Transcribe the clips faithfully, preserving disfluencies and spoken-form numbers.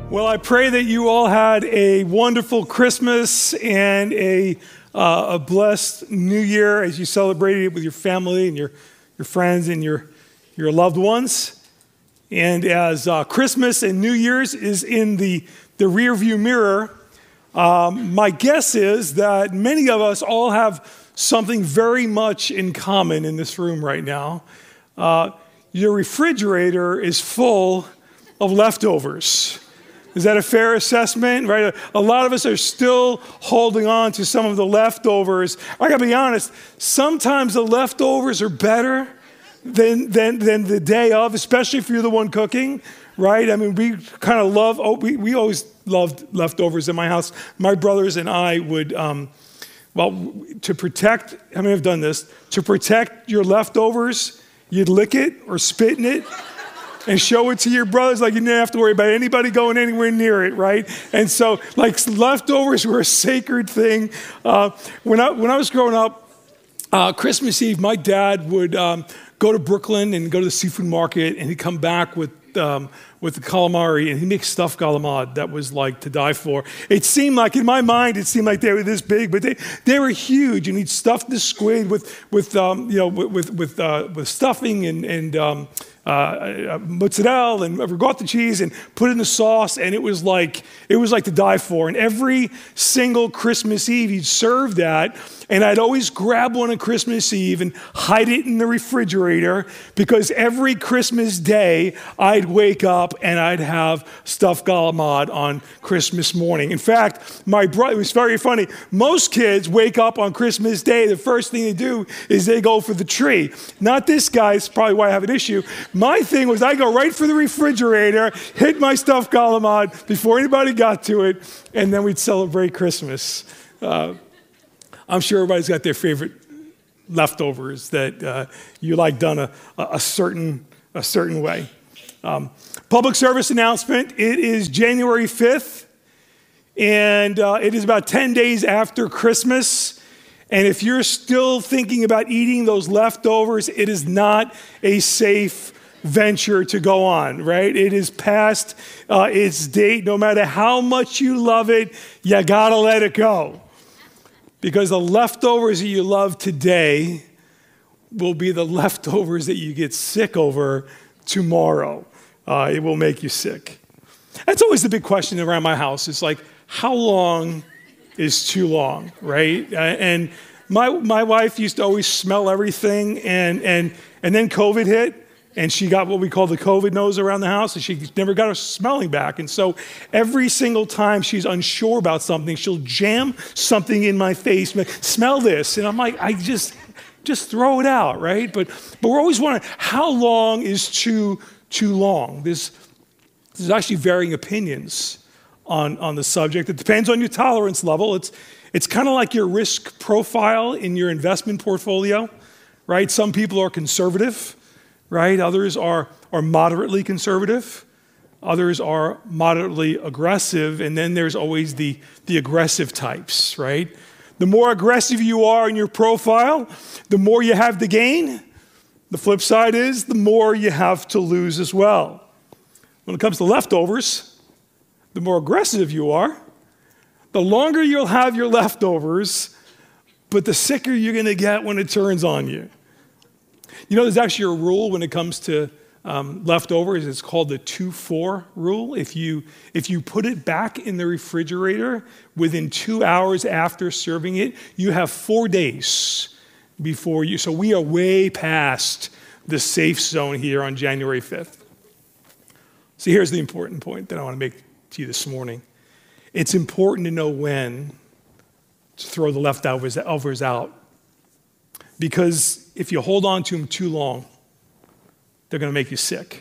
Well, I pray that you all had a wonderful Christmas and a, uh, a blessed New Year as you celebrated it with your family and your, your friends and your, your loved ones. And as uh, Christmas and New Year's is in the, the rearview mirror, um, my guess is that many of us all have something very much in common in this room right now. Uh, your refrigerator is full of leftovers. Is that a fair assessment, right? A lot of us are still holding on to some of the leftovers. I gotta be honest, sometimes the leftovers are better than, than, than the day of, especially if you're the one cooking, right? I mean, we kind of love, oh, we, we always loved leftovers in my house. My brothers and I would, um, well, to protect, how many have done this? To protect your leftovers, you'd lick it or spit in it and show it to your brothers, like you didn't have to worry about anybody going anywhere near it, right? And so, like, leftovers were a sacred thing. Uh, when I when I was growing up, uh, Christmas Eve, my dad would um, go to Brooklyn and go to the seafood market, and he'd come back with um, with the calamari, and he'd make stuffed calamari that was like to die for. It seemed like, in my mind, it seemed like they were this big, but they, they were huge, and he'd stuff the squid with with um, you know with with uh, with stuffing and and um, Uh, mozzarella and ricotta cheese and put it in the sauce, and it was like it was like to die for. And every single Christmas Eve, he'd serve that, and I'd always grab one on Christmas Eve and hide it in the refrigerator, because every Christmas day, I'd wake up and I'd have stuffed calamari on Christmas morning. In fact, my brother, it was very funny, most kids wake up on Christmas Day, the first thing they do is they go for the tree. Not this guy, it's probably why I have an issue. My thing was I go right for the refrigerator, hit my stuffed calamari before anybody got to it, and then we'd celebrate Christmas. Uh, I'm sure everybody's got their favorite leftovers that uh, you like done a, a certain a certain way. Um, public service announcement, it is January fifth, and uh, it is about ten days after Christmas. And if you're still thinking about eating those leftovers, it is not a safe venture to go on, right? It is past uh, its date. No matter how much you love it, you gotta let it go. Because the leftovers that you love today will be the leftovers that you get sick over tomorrow. Uh, it will make you sick. That's always the big question around my house. It's like, how long is too long, right? Uh, and my my wife used to always smell everything, and and and then COVID hit, and she got what we call the COVID nose around the house, and she never got her smelling back. And so every single time she's unsure about something, she'll jam something in my face, like, smell this. And I'm like, I just, just throw it out, right? But but we're always wondering, how long is too, too long? There's, there's actually varying opinions on, on the subject. It depends on your tolerance level. It's, it's kind of like your risk profile in your investment portfolio, right? Some people are conservative, right? Others are, are moderately conservative. Others are moderately aggressive. And then there's always the, the aggressive types, right? The more aggressive you are in your profile, the more you have to gain. The flip side is the more you have to lose as well. When it comes to leftovers, the more aggressive you are, the longer you'll have your leftovers, but the sicker you're going to get when it turns on you. You know, there's actually a rule when it comes to um, leftovers. It's called the two four rule. If you, if you put it back in the refrigerator within two hours after serving it, you have four days before you. So we are way past the safe zone here on January fifth. So here's the important point that I want to make to you this morning. It's important to know when to throw the leftovers out. Because if you hold on to them too long, they're going to make you sick.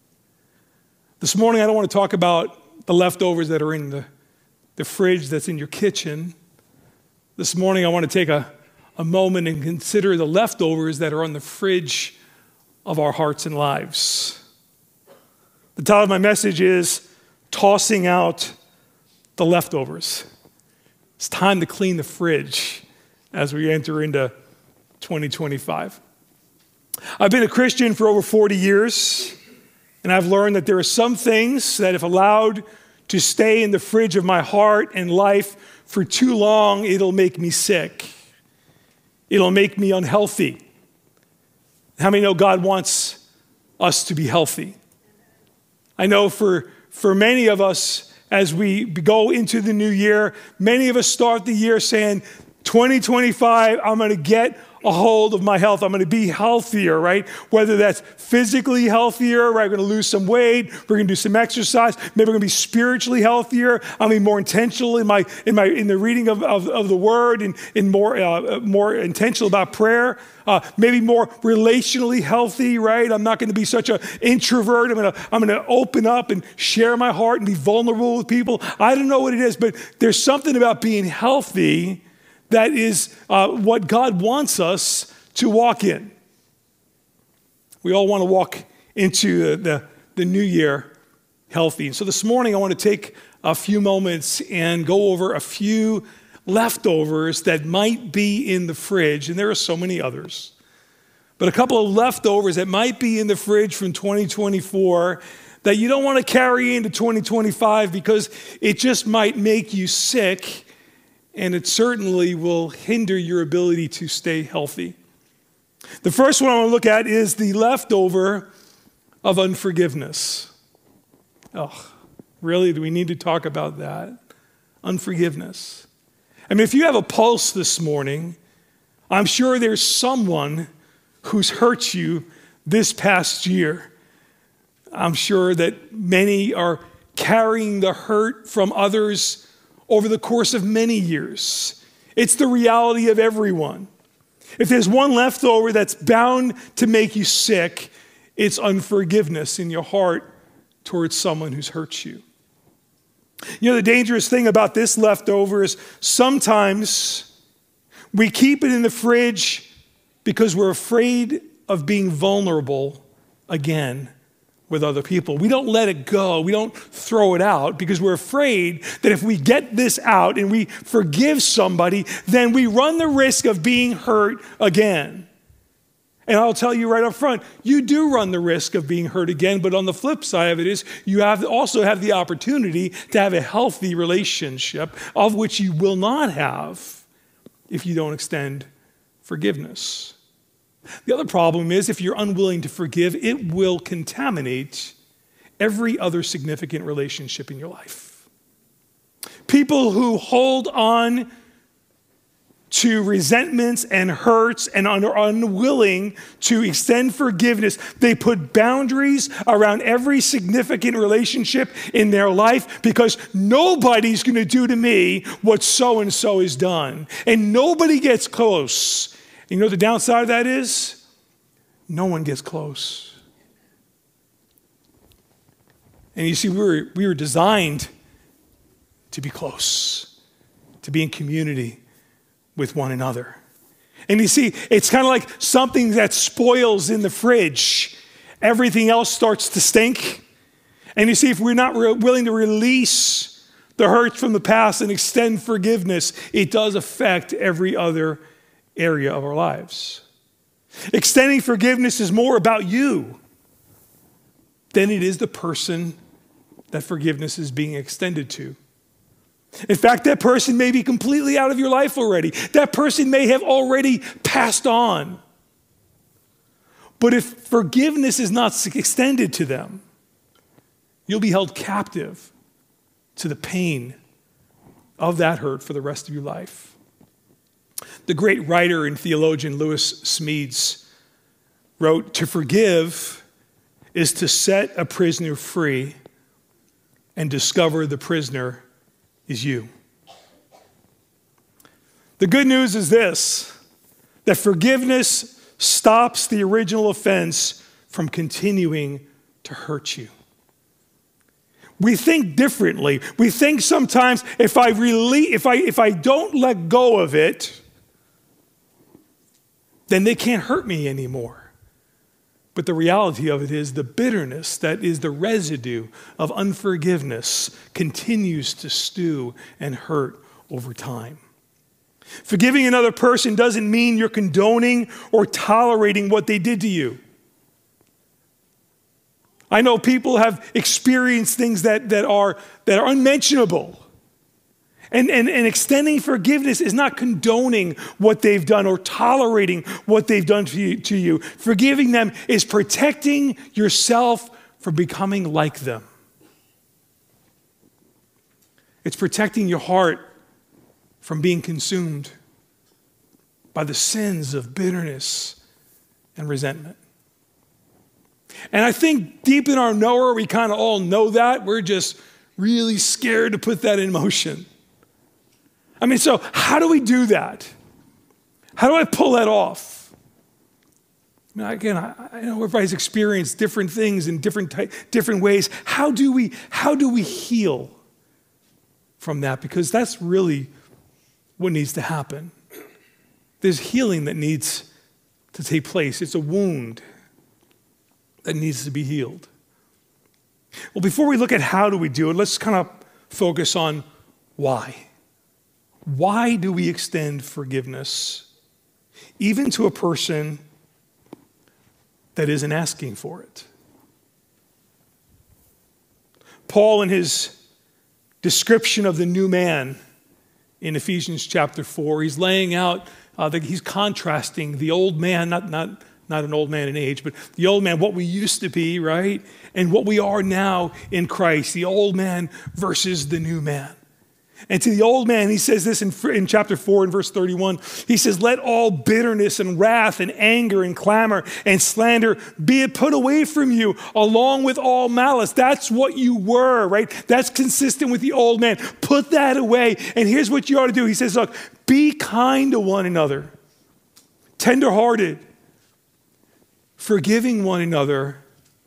This morning, I don't want to talk about the leftovers that are in the, the fridge that's in your kitchen. This morning, I want to take a, a moment and consider the leftovers that are on the fridge of our hearts and lives. The title of my message is Tossing Out the Leftovers. It's time to clean the fridge as we enter into twenty twenty-five. I've been a Christian for over forty years, and I've learned that there are some things that, if allowed to stay in the fridge of my heart and life for too long, it'll make me sick. It'll make me unhealthy. How many know God wants us to be healthy? I know for, for many of us, as we go into the new year, many of us start the year saying, twenty twenty-five, I'm going to get a hold of my health. I'm going to be healthier, right? Whether that's physically healthier, right? We're going to lose some weight. We're going to do some exercise. Maybe we're going to be spiritually healthier. I'm going to be more intentional in my in my in the reading of, of, of the Word, and, and more uh, more intentional about prayer. Uh, maybe more relationally healthy, right? I'm not going to be such an introvert. I'm going to I'm going to open up and share my heart and be vulnerable with people. I don't know what it is, but there's something about being healthy that is uh, what God wants us to walk in. We all want to walk into the, the, the new year healthy. So this morning I want to take a few moments and go over a few leftovers that might be in the fridge, and there are so many others. But a couple of leftovers that might be in the fridge from twenty twenty-four that you don't want to carry into twenty twenty-five because it just might make you sick. And it certainly will hinder your ability to stay healthy. The first one I want to look at is the leftover of unforgiveness. Oh, really? Do we need to talk about that? Unforgiveness. I mean, if you have a pulse this morning, I'm sure there's someone who's hurt you this past year. I'm sure that many are carrying the hurt from others over the course of many years. It's the reality of everyone. If there's one leftover that's bound to make you sick, it's unforgiveness in your heart towards someone who's hurt you. You know, the dangerous thing about this leftover is sometimes we keep it in the fridge because we're afraid of being vulnerable again with other people. We don't let it go. We don't throw it out because we're afraid that if we get this out and we forgive somebody, then we run the risk of being hurt again. And I'll tell you right up front, you do run the risk of being hurt again, but on the flip side of it is you have also have the opportunity to have a healthy relationship, of which you will not have if you don't extend forgiveness. The other problem is if you're unwilling to forgive, it will contaminate every other significant relationship in your life. People who hold on to resentments and hurts and are unwilling to extend forgiveness, they put boundaries around every significant relationship in their life because nobody's going to do to me what so-and-so has done. And nobody gets close. You know what the downside of that is? No one gets close. And you see, we were, we were designed to be close, to be in community with one another. And you see, it's kind of like something that spoils in the fridge. Everything else starts to stink. And you see, if we're not re- willing to release the hurts from the past and extend forgiveness, it does affect every other area of our lives. Extending forgiveness is more about you than it is the person that forgiveness is being extended to. In fact, that person may be completely out of your life already. That person may have already passed on. But if forgiveness is not extended to them, you'll be held captive to the pain of that hurt for the rest of your life. The great writer and theologian Lewis Smedes wrote, "To forgive is to set a prisoner free and discover the prisoner is you." The good news is this, that forgiveness stops the original offense from continuing to hurt you. We think differently. We think sometimes if I really, if I if I don't let go of it, then they can't hurt me anymore. But the reality of it is the bitterness that is the residue of unforgiveness continues to stew and hurt over time. Forgiving another person doesn't mean you're condoning or tolerating what they did to you. I know people have experienced things that, that, are, that are unmentionable. And, and, and extending forgiveness is not condoning what they've done or tolerating what they've done to you, to you. Forgiving them is protecting yourself from becoming like them. It's protecting your heart from being consumed by the sins of bitterness and resentment. And I think deep in our knower, we kind of all know that. We're just really scared to put that in motion. I mean, so how do we do that? How do I pull that off? I mean, again, I, I know everybody's experienced different things in different type, different ways. How do we, how do we heal from that? Because that's really what needs to happen. There's healing that needs to take place. It's a wound that needs to be healed. Well, before we look at how do we do it, let's kind of focus on why. Why do we extend forgiveness, even to a person that isn't asking for it? Paul, in his description of the new man in Ephesians chapter four, he's laying out, uh, that he's contrasting the old man, not, not, not an old man in age, but the old man, what we used to be, right? And what we are now in Christ, the old man versus the new man. And to the old man, he says this in, in chapter four and verse thirty-one. He says, let all bitterness and wrath and anger and clamor and slander be put away from you, along with all malice. That's what you were, right? That's consistent with the old man. Put that away. And here's what you ought to do. He says, look, be kind to one another, tenderhearted, forgiving one another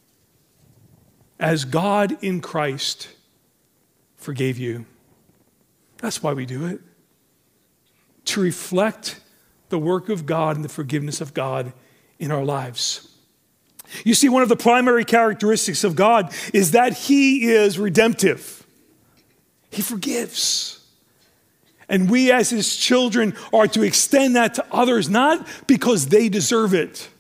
as God in Christ forgave you. That's why we do it. To reflect the work of God and the forgiveness of God in our lives. You see, one of the primary characteristics of God is that he is redemptive. He forgives. And we as his children are to extend that to others, not because they deserve it,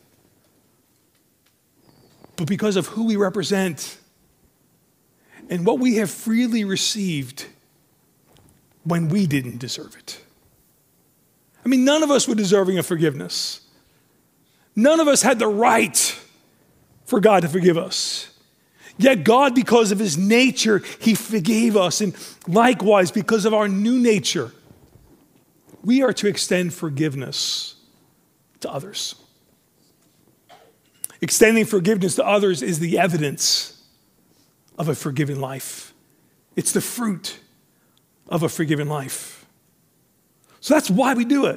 but because of who we represent and what we have freely received when we didn't deserve it. I mean, none of us were deserving of forgiveness. None of us had the right for God to forgive us. Yet God, because of his nature, he forgave us. And likewise, because of our new nature, we are to extend forgiveness to others. Extending forgiveness to others is the evidence of a forgiven life. It's the fruit of a forgiven life. So that's why we do it.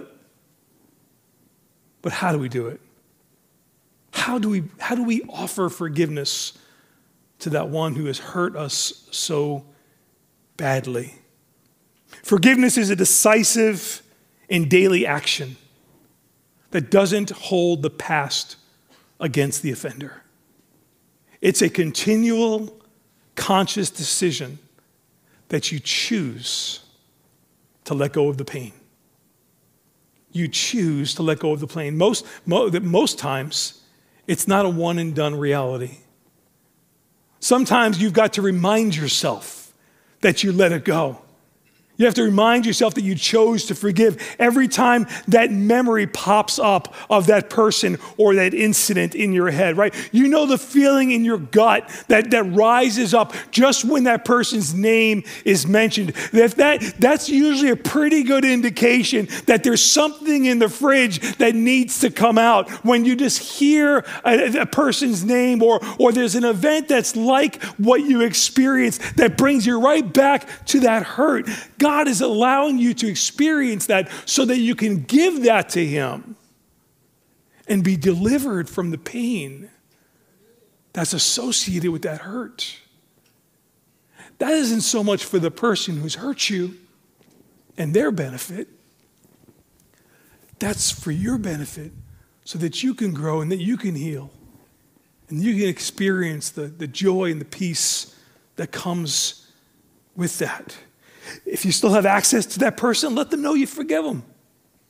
But how do we do it? How do we, how do we offer forgiveness to that one who has hurt us so badly? Forgiveness is a decisive and daily action that doesn't hold the past against the offender. It's a continual, conscious decision that you choose to let go of the pain. You choose to let go of the pain. Most, most times, it's not a one and done reality. Sometimes you've got to remind yourself that you let it go. You have to remind yourself that you chose to forgive every time that memory pops up of that person or that incident in your head, right? You know the feeling in your gut that, that rises up just when that person's name is mentioned. If that, that's usually a pretty good indication that there's something in the fridge that needs to come out. When you just hear a, a person's name or, or there's an event that's like what you experienced that brings you right back to that hurt. God is allowing you to experience that so that you can give that to him and be delivered from the pain that's associated with that hurt. That isn't so much for the person who's hurt you and their benefit. That's for your benefit so that you can grow and that you can heal and you can experience the, the joy and the peace that comes with that. If you still have access to that person, let them know you forgive them.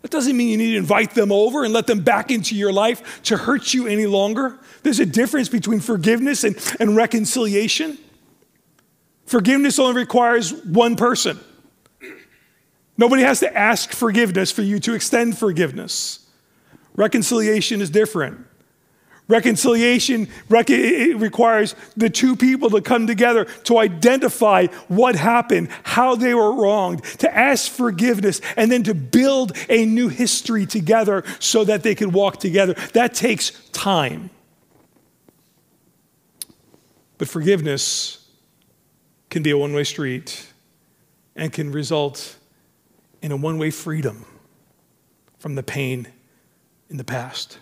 That doesn't mean you need to invite them over and let them back into your life to hurt you any longer. There's a difference between forgiveness and, and reconciliation. Forgiveness only requires one person. Nobody has to ask forgiveness for you to extend forgiveness. Reconciliation is different. Reconciliation rec- it requires the two people to come together to identify what happened, how they were wronged, to ask forgiveness, and then to build a new history together so that they can walk together. That takes time. But forgiveness can be a one-way street and can result in a one-way freedom from the pain in the past.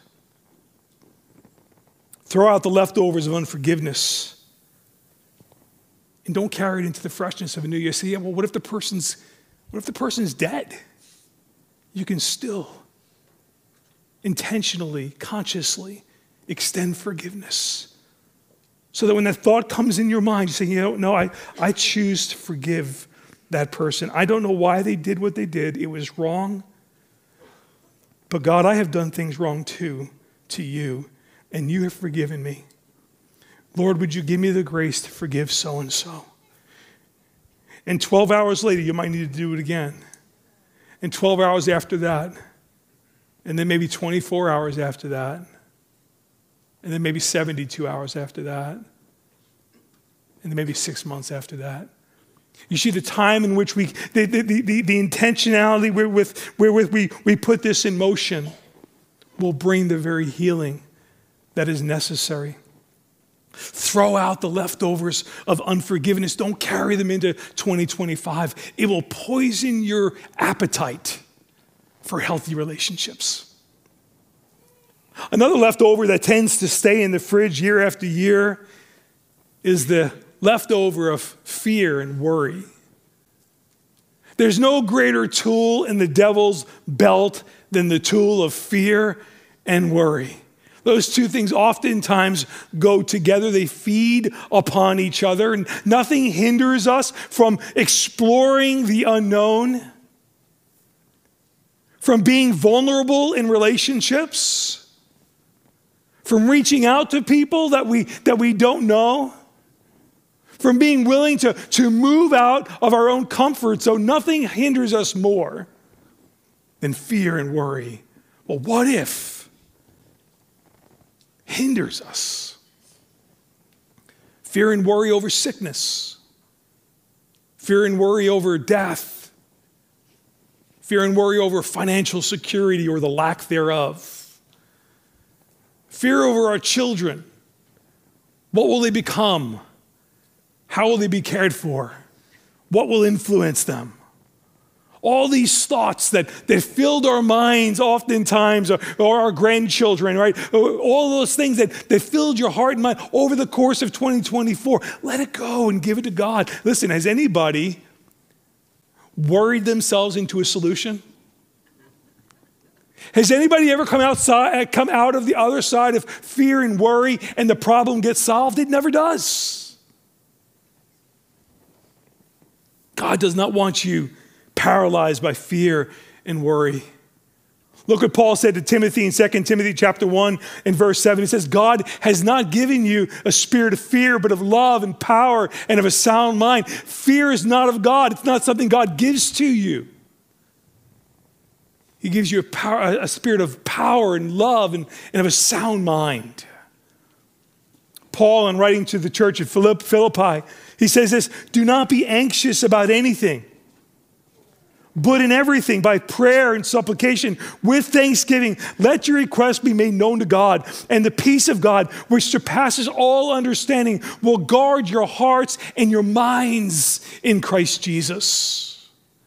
Throw out the leftovers of unforgiveness and don't carry it into the freshness of a new year. Say, yeah, well, what if the person's, what if the person's dead? You can still intentionally, consciously extend forgiveness. So that when that thought comes in your mind, you say, you know, no, I, I choose to forgive that person. I don't know why they did what they did. It was wrong. But God, I have done things wrong too, to you. And you have forgiven me. Lord, would you give me the grace to forgive so-and-so? And twelve hours later, you might need to do it again. And twelve hours after that. And then maybe twenty-four hours after that. And then maybe seventy-two hours after that. And then maybe six months after that. You see the time in which we, the, the, the, the intentionality wherewith, wherewith we, we put this in motion will bring the very healing that is necessary. Throw out the leftovers of unforgiveness. Don't carry them into twenty twenty-five. It will poison your appetite for healthy relationships. Another leftover that tends to stay in the fridge year after year is the leftover of fear and worry. There's no greater tool in the devil's belt than the tool of fear and worry. Those two things oftentimes go together. They feed upon each other, and nothing hinders us from exploring the unknown, from being vulnerable in relationships, from reaching out to people that we, that we don't know, from being willing to, to move out of our own comfort zone. Nothing hinders us more than fear and worry. Well, what if? Hinders us. Fear and worry over sickness. Fear and worry over death. Fear and worry over financial security or the lack thereof. Fear over our children. What will they become? How will they be cared for? What will influence them? All these thoughts that, that filled our minds oftentimes, or, or our grandchildren, right? All those things that, that filled your heart and mind over the course of twenty twenty-four. Let it go and give it to God. Listen, has anybody worried themselves into a solution? Has anybody ever come outside, come out of the other side of fear and worry and the problem gets solved? It never does. God does not want you paralyzed by fear and worry. Look what Paul said to Timothy in Second Timothy chapter one and verse seven. He says, God has not given you a spirit of fear, but of love and power and of a sound mind. Fear is not of God. It's not something God gives to you. He gives you a, power, a spirit of power and love and, and of a sound mind. Paul, in writing to the church at Philippi, he says this, do not be anxious about anything, but in everything, by prayer and supplication, with thanksgiving, let your requests be made known to God. And the peace of God, which surpasses all understanding, will guard your hearts and your minds in Christ Jesus.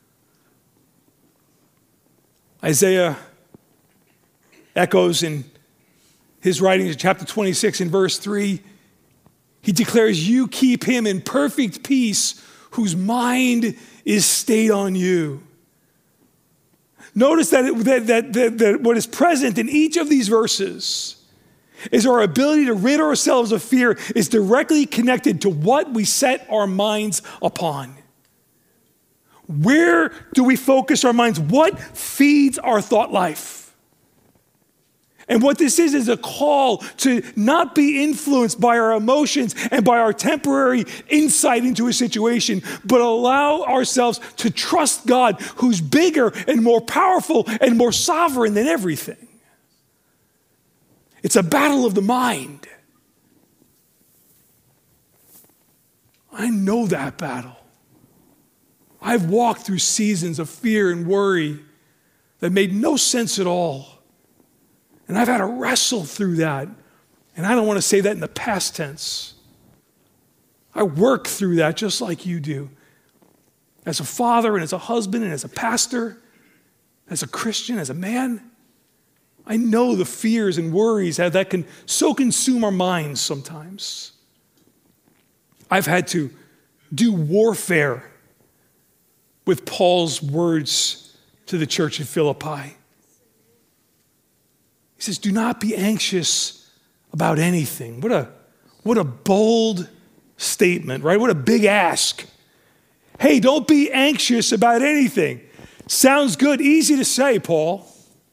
Isaiah echoes in his writings in chapter twenty-six and verse three. He declares, you keep him in perfect peace whose mind is stayed on you. Notice that, it, that, that, that, that what is present in each of these verses is our ability to rid ourselves of fear is directly connected to what we set our minds upon. Where do we focus our minds? What feeds our thought life? And what this is, is a call to not be influenced by our emotions and by our temporary insight into a situation, but allow ourselves to trust God, who's bigger and more powerful and more sovereign than everything. It's a battle of the mind. I know that battle. I've walked through seasons of fear and worry that made no sense at all. And I've had to wrestle through that. And I don't want to say that in the past tense. I work through that just like you do. As a father and as a husband and as a pastor, as a Christian, as a man, I know the fears and worries that can so consume our minds sometimes. I've had to do warfare with Paul's words to the church in Philippi. He says, do not be anxious about anything. What a, what a bold statement, right? What a big ask. Hey, don't be anxious about anything. Sounds good, easy to say, Paul.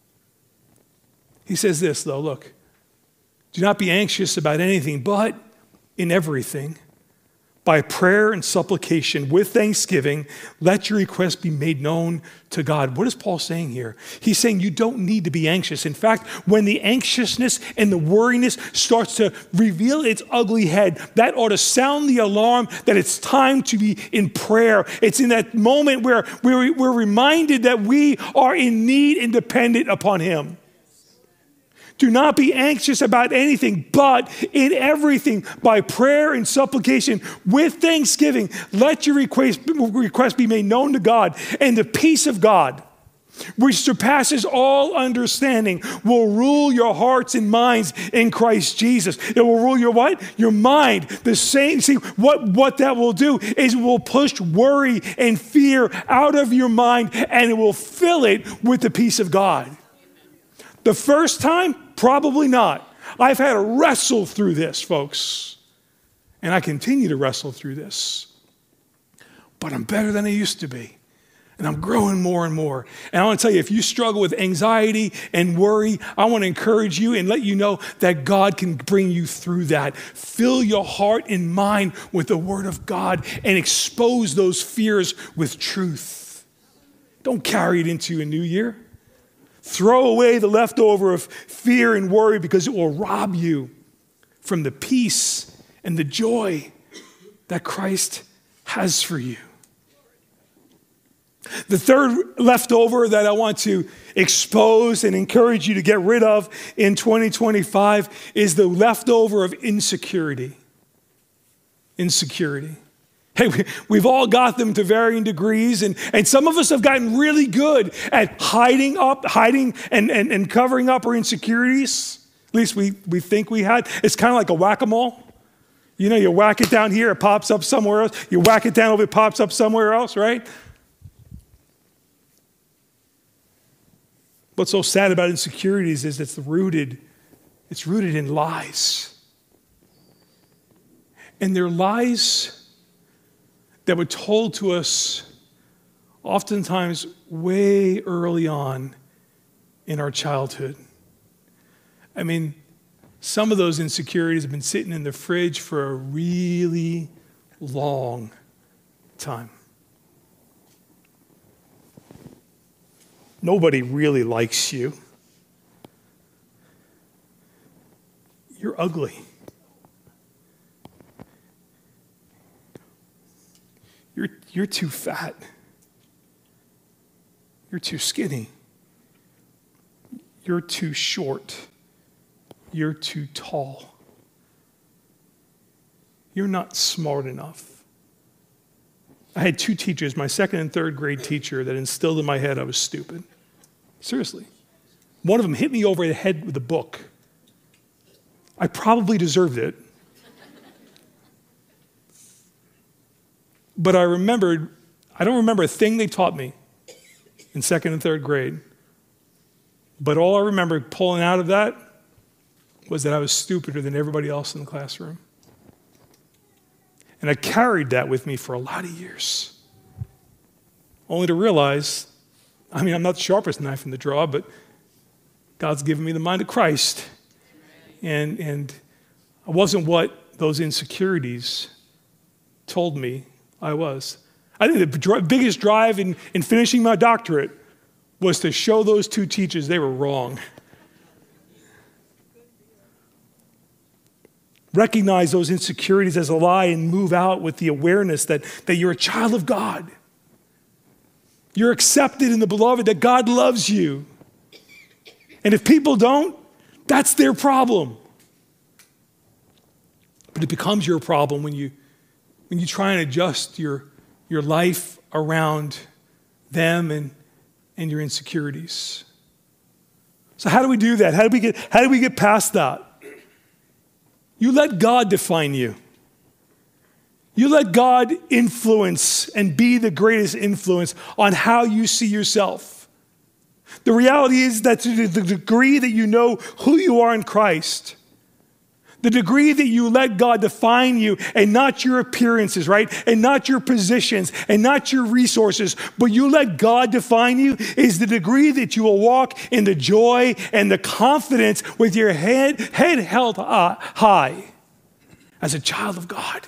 He says this, though, look. Do not be anxious about anything, but in everything, by prayer and supplication, with thanksgiving, let your requests be made known to God. What is Paul saying here? He's saying you don't need to be anxious. In fact, when the anxiousness and the worriness starts to reveal its ugly head, that ought to sound the alarm that it's time to be in prayer. It's in that moment where we're, we're reminded that we are in need and dependent upon Him. Do not be anxious about anything, but in everything, by prayer and supplication, with thanksgiving, let your request, request be made known to God, and the peace of God, which surpasses all understanding, will rule your hearts and minds in Christ Jesus. It will rule your what? Your mind. The same. See, what, what that will do is it will push worry and fear out of your mind, and it will fill it with the peace of God. The first time, probably not. I've had to wrestle through this, folks. And I continue to wrestle through this. But I'm better than I used to be. And I'm growing more and more. And I want to tell you, if you struggle with anxiety and worry, I want to encourage you and let you know that God can bring you through that. Fill your heart and mind with the Word of God and expose those fears with truth. Don't carry it into a new year. Throw away the leftover of fear and worry because it will rob you from the peace and the joy that Christ has for you. The third leftover that I want to expose and encourage you to get rid of in twenty twenty-five is the leftover of insecurity. Insecurity. Hey, we've all got them to varying degrees, and, and some of us have gotten really good at hiding up, hiding and, and, and covering up our insecurities. At least we, we think we had. It's kind of like a whack-a-mole. You know, you whack it down here, it pops up somewhere else. You whack it down over, it pops up somewhere else, right? What's so sad about insecurities is it's rooted, it's rooted in lies. And they're lies that were told to us oftentimes way early on in our childhood. I mean, some of those insecurities have been sitting in the fridge for a really long time. Nobody really likes you. You're ugly. You're, you're too fat. You're too skinny. You're too short. You're too tall. You're not smart enough. I had two teachers, my second and third grade teacher, that instilled in my head I was stupid. Seriously. One of them hit me over the head with a book. I probably deserved it. But I remembered, I don't remember a thing they taught me in second and third grade. But all I remember pulling out of that was that I was stupider than everybody else in the classroom. And I carried that with me for a lot of years. only to realize, I mean, I'm not the sharpest knife in the drawer, but God's given me the mind of Christ. And, and I wasn't what those insecurities told me I was. I think the dr- biggest drive in, in finishing my doctorate was to show those two teachers they were wrong. Recognize those insecurities as a lie and move out with the awareness that, that you're a child of God. You're accepted in the beloved, that God loves you. And if people don't, that's their problem. But it becomes your problem when you, when you try and adjust your, your life around them and, and your insecurities. So how do we do that? How do we get, how do we get past that? You let God define you. You let God influence and be the greatest influence on how you see yourself. The reality is that to the degree that you know who you are in Christ, the degree that you let God define you and not your appearances, right? And not your positions and not your resources, but you let God define you is the degree that you will walk in the joy and the confidence with your head, head held high as a child of God.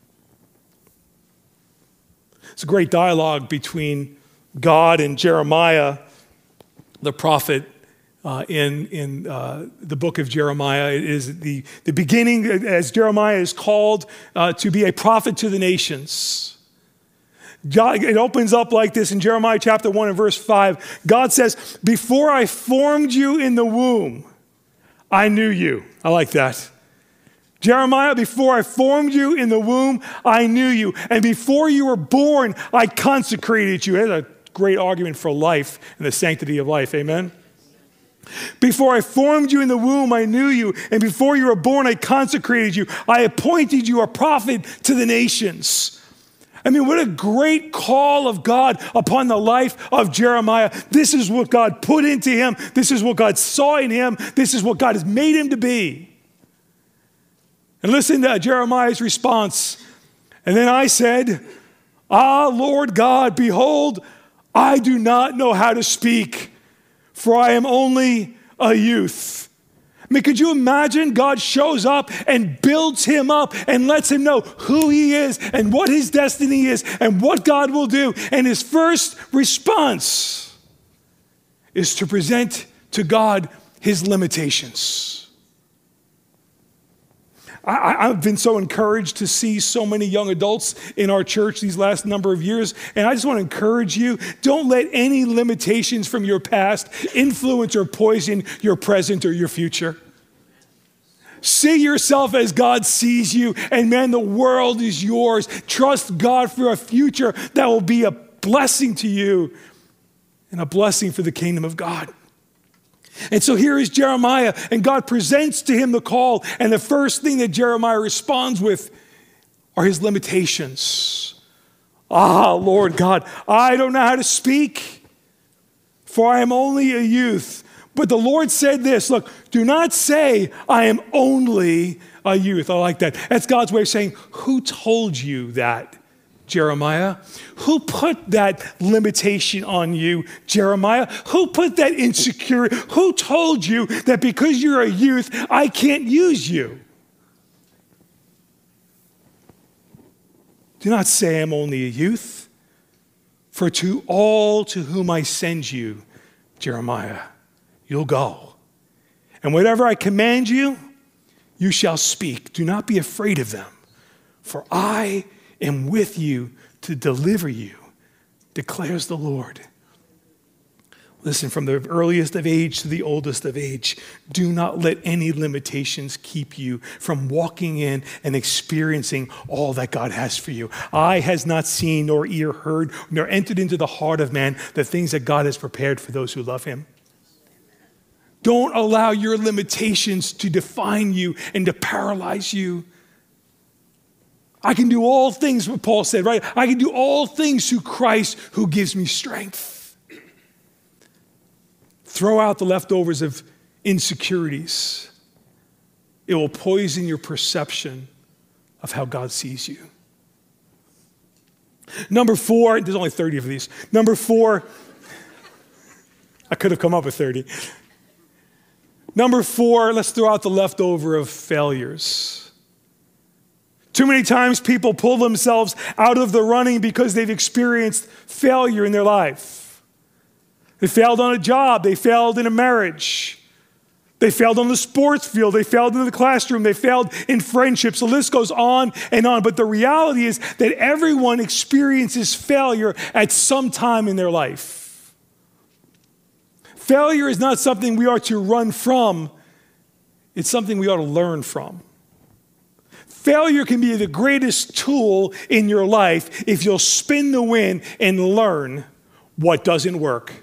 It's a great dialogue between God and Jeremiah, the prophet, uh, in, in uh, the book of Jeremiah. It is the, the beginning, as Jeremiah is called uh, to be a prophet to the nations. God, it opens up like this in Jeremiah chapter one and verse five. God says, before I formed you in the womb, I knew you. I like that. Jeremiah, before I formed you in the womb, I knew you. And before you were born, I consecrated you. That's a great argument for life and the sanctity of life. Amen? Before I formed you in the womb, I knew you. And before you were born, I consecrated you. I appointed you a prophet to the nations. I mean, what a great call of God upon the life of Jeremiah. This is what God put into him. This is what God saw in him. This is what God has made him to be. And listen to Jeremiah's response. And then I said, ah, Lord God, behold, I do not know how to speak, for I am only a youth. I mean, could you imagine God shows up and builds him up and lets him know who he is and what his destiny is and what God will do. And his first response is to present to God his limitations. I, I've been so encouraged to see so many young adults in our church these last number of years. And I just want to encourage you, don't let any limitations from your past influence or poison your present or your future. See yourself as God sees you. And man, the world is yours. Trust God for a future that will be a blessing to you and a blessing for the kingdom of God. And so here is Jeremiah, and God presents to him the call, and the first thing that Jeremiah responds with are his limitations. Ah, Lord God, I don't know how to speak, for I am only a youth. But the Lord said this, look, do not say I am only a youth. I like that. That's God's way of saying, who told you that, Jeremiah? Who put that limitation on you, Jeremiah? Who put that insecurity? Who told you that because you're a youth, I can't use you? Do not say I'm only a youth, for to all to whom I send you, Jeremiah, you'll go. And whatever I command you, you shall speak. Do not be afraid of them, for I am with you to deliver you, declares the Lord. Listen, from the earliest of age to the oldest of age, do not let any limitations keep you from walking in and experiencing all that God has for you. Eye has not seen, nor ear heard, nor entered into the heart of man the things that God has prepared for those who love him. Don't allow your limitations to define you and to paralyze you. I can do all things, what Paul said, right? I can do all things through Christ who gives me strength. Throw out the leftovers of insecurities. It will poison your perception of how God sees you. Number four, there's only thirty of these. Number four, I could have come up with thirty. Number four, let's throw out the leftover of failures. Too many times people pull themselves out of the running because they've experienced failure in their life. They failed on a job. They failed in a marriage. They failed on the sports field. They failed in the classroom. They failed in friendships. The list goes on and on. But the reality is that everyone experiences failure at some time in their life. Failure is not something we are to run from. It's something we ought to learn from. Failure can be the greatest tool in your life if you'll spin the wheel and learn what doesn't work.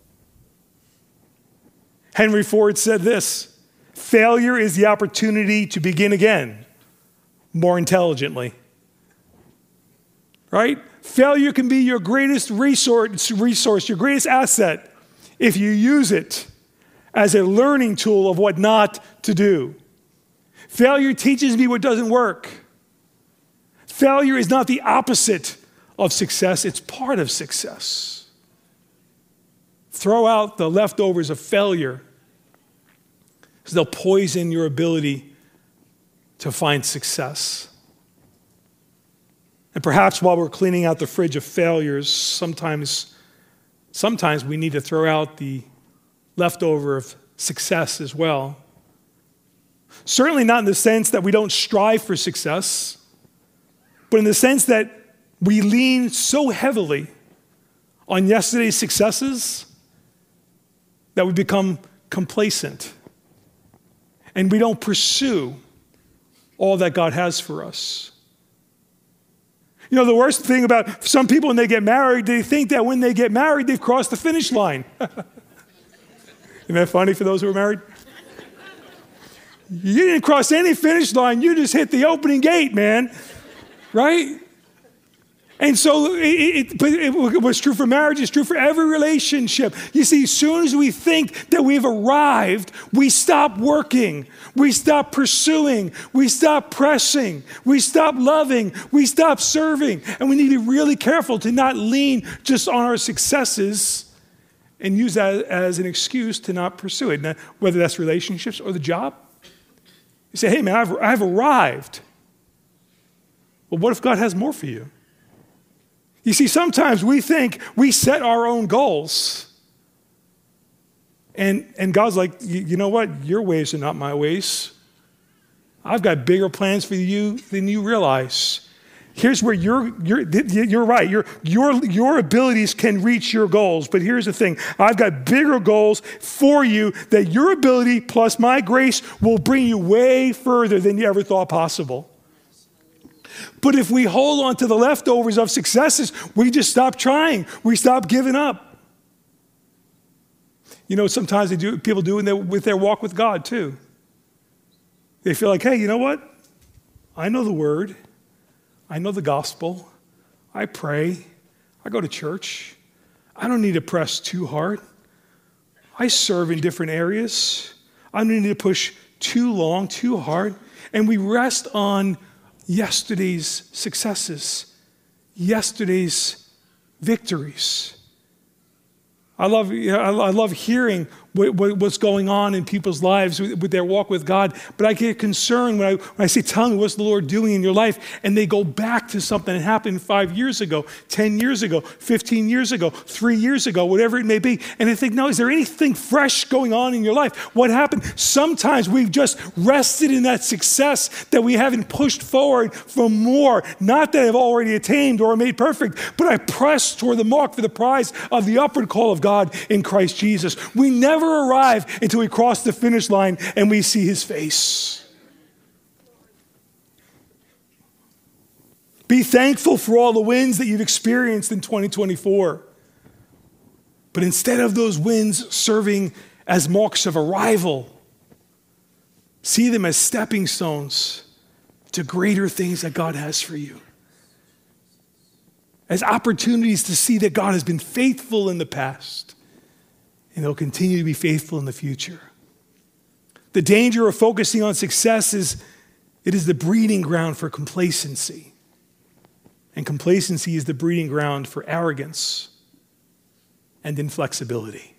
Henry Ford said this: failure is the opportunity to begin again, more intelligently. Right? Failure can be your greatest resource, resource, your greatest asset, if you use it as a learning tool of what not to do. Failure teaches me what doesn't work. Failure is not the opposite of success, it's part of success. Throw out the leftovers of failure, because they'll poison your ability to find success. And perhaps while we're cleaning out the fridge of failures, sometimes, sometimes we need to throw out the leftover of success as well. Certainly not in the sense that we don't strive for success, but in the sense that we lean so heavily on yesterday's successes that we become complacent and we don't pursue all that God has for us. You know, the worst thing about some people when they get married, they think that when they get married, they've crossed the finish line. Isn't that funny for those who are married? You didn't cross any finish line. You just hit the opening gate, man. Right? And so it, it, but it, what's true for marriage is true for every relationship. You see, as soon as we think that we've arrived, we stop working. We stop pursuing. We stop pressing. We stop loving. We stop serving. And we need to be really careful to not lean just on our successes and use that as an excuse to not pursue it, now, whether that's relationships or the job. You say, hey, man, I've, I've arrived. Well, what if God has more for you? You see, sometimes we think we set our own goals. And, and God's like, you know what? Your ways are not my ways. I've got bigger plans for you than you realize. Here's where you're, you're, you're right. Your, your, your abilities can reach your goals. But here's the thing. I've got bigger goals for you that your ability plus my grace will bring you way further than you ever thought possible. But if we hold on to the leftovers of successes, we just stop trying. We stop giving up. You know, sometimes they do, people do in their, with their walk with God too. They feel like, hey, you know what? I know the word. I know the gospel. I pray. I go to church. I don't need to press too hard. I serve in different areas. I don't need to push too long, too hard. And we rest on yesterday's successes, yesterday's victories. I love, you know, I love hearing what, what, what's going on in people's lives with, with their walk with God, but I get concerned when I, when I say, tell me, what's the Lord doing in your life? And they go back to something that happened five years ago, ten years ago, fifteen years ago, three years ago, whatever it may be. And they think, no, is there anything fresh going on in your life? What happened? Sometimes we've just rested in that success that we haven't pushed forward for more. Not that I've already attained or made perfect, but I press toward the mark for the prize of the upward call of God in Christ Jesus. We never arrive until we cross the finish line and we see his face. Be thankful for all the wins that you've experienced in twenty twenty-four. But instead of those wins serving as marks of arrival, see them as stepping stones to greater things that God has for you. As opportunities to see that God has been faithful in the past and he'll continue to be faithful in the future. The danger of focusing on success is it is the breeding ground for complacency. And complacency is the breeding ground for arrogance and inflexibility.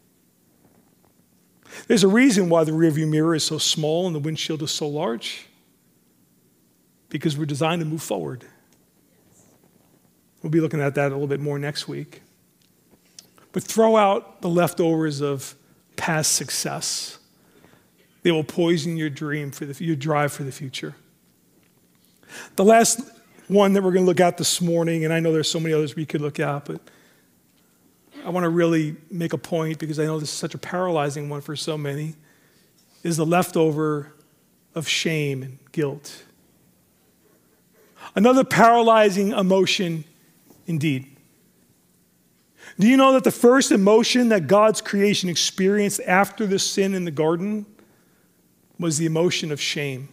There's a reason why the rearview mirror is so small and the windshield is so large. Because we're designed to move forward. We'll be looking at that a little bit more next week. But throw out the leftovers of past success. They will poison your dream for the, your drive for the future. The last one that we're going to look at this morning, and I know there's so many others we could look at, but I want to really make a point because I know this is such a paralyzing one for so many, is the leftover of shame and guilt. Another paralyzing emotion indeed. Do you know that the first emotion that God's creation experienced after the sin in the garden was the emotion of shame?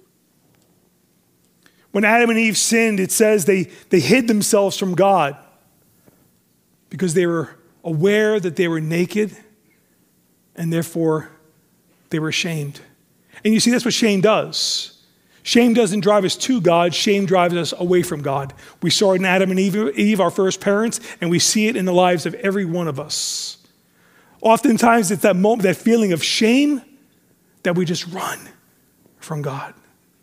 When Adam and Eve sinned, it says they, they hid themselves from God because they were aware that they were naked and therefore they were ashamed. And you see, that's what shame does. Shame doesn't drive us to God. Shame drives us away from God. We saw it in Adam and Eve, Eve, our first parents, and we see it in the lives of every one of us. Oftentimes, it's that moment, that feeling of shame that we just run from God.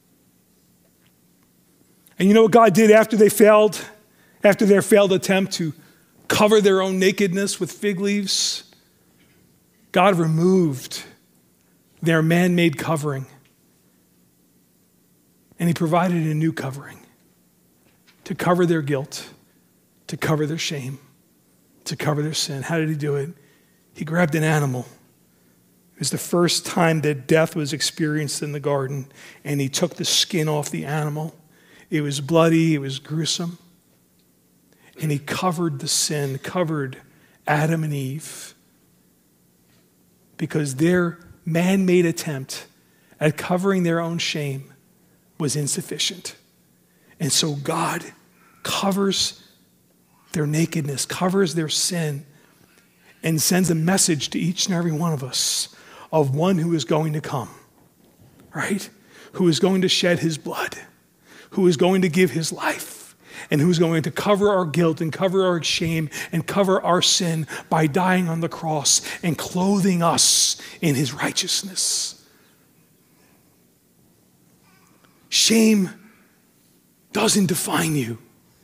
And you know what God did after they failed, after their failed attempt to cover their own nakedness with fig leaves? God removed their man-made covering. And he provided a new covering to cover their guilt, to cover their shame, to cover their sin. How did he do it? He grabbed an animal. It was the first time that death was experienced in the garden, and he took the skin off the animal. It was bloody, it was gruesome. And he covered the sin, covered Adam and Eve, because their man-made attempt at covering their own shame was insufficient. And so God covers their nakedness, covers their sin, and sends a message to each and every one of us of one who is going to come, right? Who is going to shed his blood, who is going to give his life, and who is going to cover our guilt and cover our shame and cover our sin by dying on the cross and clothing us in his righteousness. Shame doesn't define you.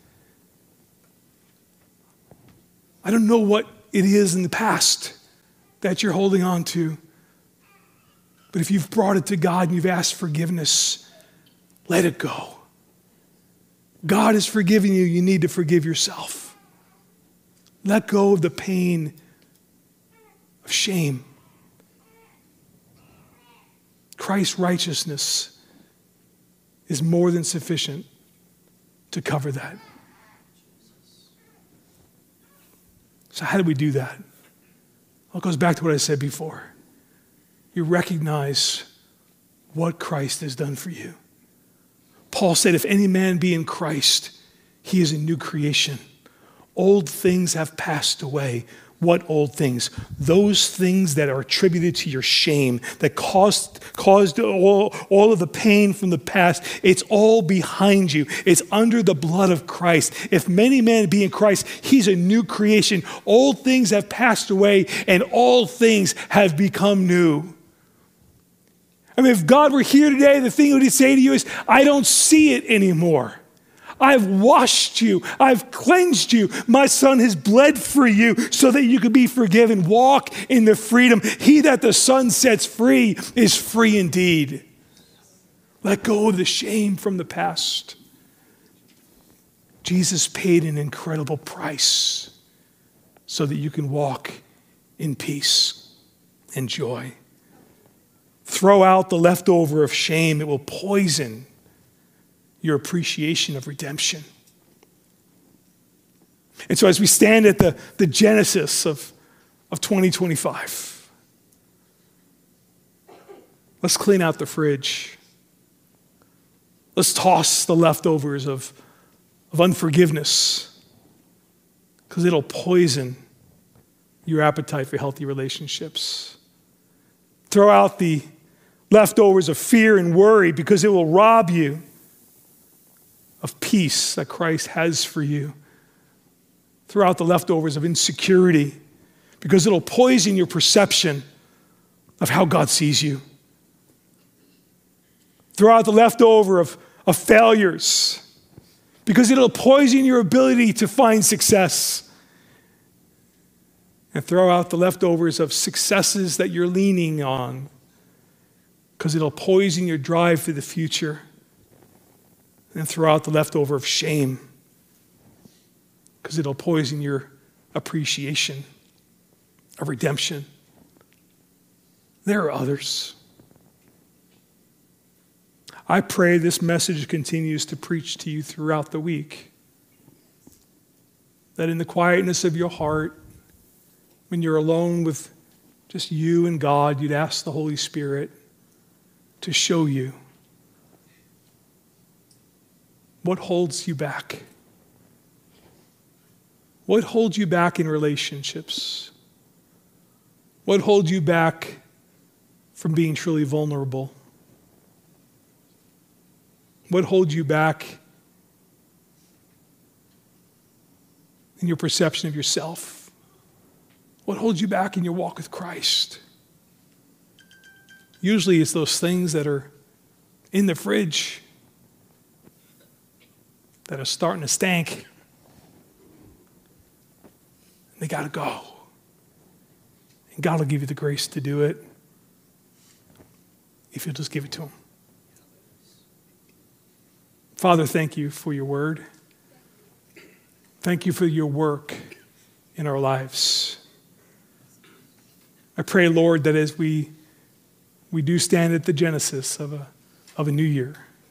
I don't know what it is in the past that you're holding on to, but if you've brought it to God and you've asked forgiveness, let it go. God has forgiven you. You need to forgive yourself. Let go of the pain of shame. Christ's righteousness is more than sufficient to cover that. So how do we do that? Well, it goes back to what I said before. You recognize what Christ has done for you. Paul said, if any man be in Christ, he is a new creation. Old things have passed away. What old things? Those things that are attributed to your shame, that caused, caused all, all of the pain from the past. It's all behind you. It's under the blood of Christ. If many men be in Christ, he's a new creation. Old things have passed away and all things have become new. I mean, if God were here today, the thing he would say to you is, I don't see it anymore. I've washed you. I've cleansed you. My son has bled for you so that you could be forgiven. Walk in the freedom. He that the Son sets free is free indeed. Let go of the shame from the past. Jesus paid an incredible price so that you can walk in peace and joy. Throw out the leftover of shame. It will poison your appreciation of redemption. And so as we stand at the, the genesis of, of twenty twenty-five, let's clean out the fridge. Let's toss the leftovers of, of unforgiveness, because it'll poison your appetite for healthy relationships. Throw out the leftovers of fear and worry, because it will rob you of peace that Christ has for you. Throw out the leftovers of insecurity, because it'll poison your perception of how God sees you. Throw out the leftover of, of failures, because it'll poison your ability to find success. And throw out the leftovers of successes that you're leaning on, because it'll poison your drive for the future. And throw out the leftover of shame, because it'll poison your appreciation of redemption. There are others. I pray this message continues to preach to you throughout the week, that in the quietness of your heart, when you're alone with just you and God, you'd ask the Holy Spirit to show you what holds you back. What holds you back in relationships? What holds you back from being truly vulnerable? What holds you back in your perception of yourself? What holds you back in your walk with Christ? Usually it's those things that are in the fridge that are starting to stink. They got to go. And God will give you the grace to do it if you'll just give it to him. Father, thank you for your word. Thank you for your work in our lives. I pray, Lord, that as we we do stand at the genesis of a, of a new year,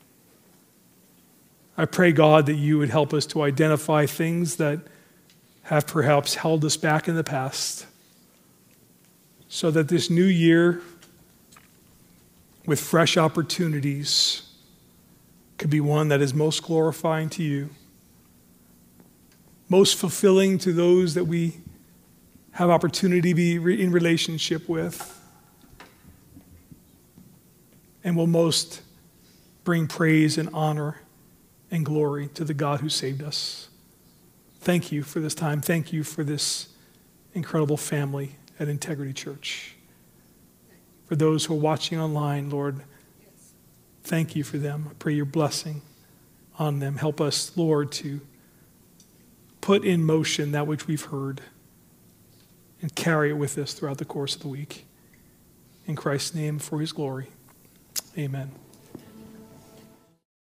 I pray, God, that you would help us to identify things that have perhaps held us back in the past, so that this new year, with fresh opportunities, could be one that is most glorifying to you, most fulfilling to those that we have opportunity to be in relationship with, and will most bring praise and honor and glory to the God who saved us. Thank you for this time. Thank you for this incredible family at Integrity Church. For those who are watching online, Lord, thank you for them. I pray your blessing on them. Help us, Lord, to put in motion that which we've heard and carry it with us throughout the course of the week. In Christ's name, for his glory. Amen.